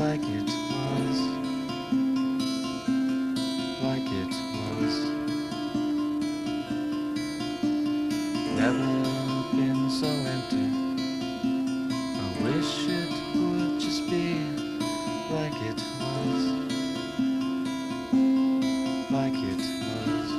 like it was, like it was. Never been so empty. I wish it would just be like it was, like it was.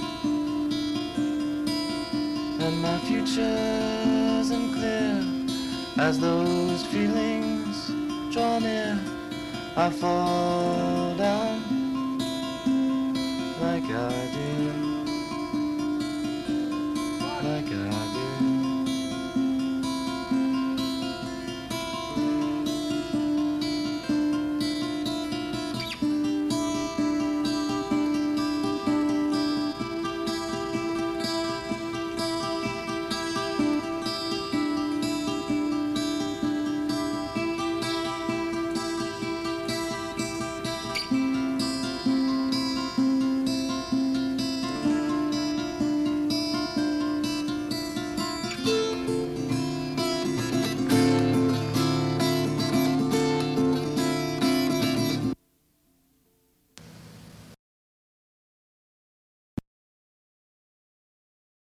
And my future's unclear as those feelings draw near. I fall down like I did.